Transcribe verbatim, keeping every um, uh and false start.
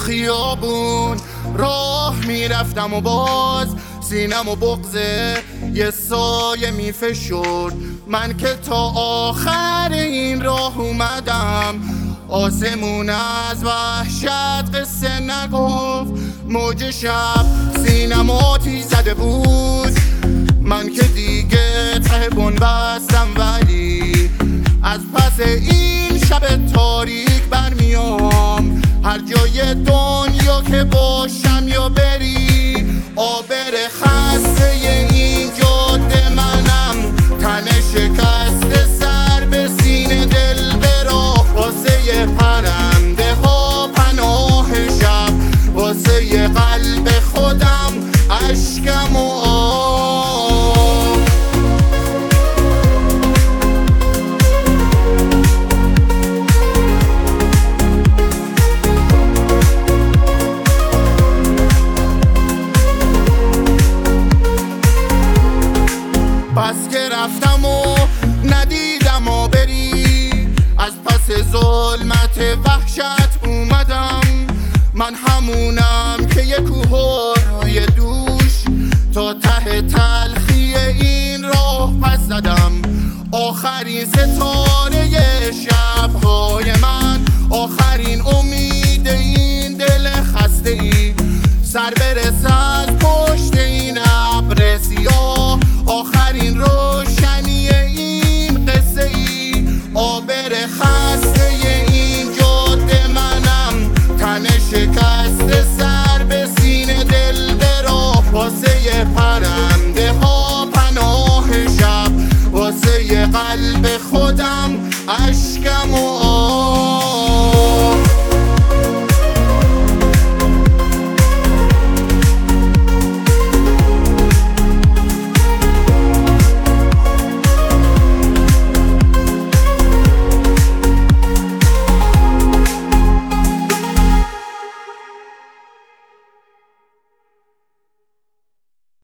خیابون راه میرفتم و باز سینم و بغضه یه سایه میفشرد. من که تا آخر این راه اومدم، آسمون از وحشت قصه نگفت. موج شب سینم آتیش زده بود، من که دیگه ته بن بستم، ولی از پس این شب تاریک برمیام. هر جای دنیا که باشم یا بری، آبر خسته این جاده منم. تن شکسته سر به سینه دل برا، واسه پرنده ها پناه شب، واسه قلب خودم اشکم و آب. پس که رفتم و ندیدم و بری، از پس ظلمت وحشت اومدم. من همونم که یه کوه روی دوش، تا ته تلخی این راه پس زدم. آخرین ستاره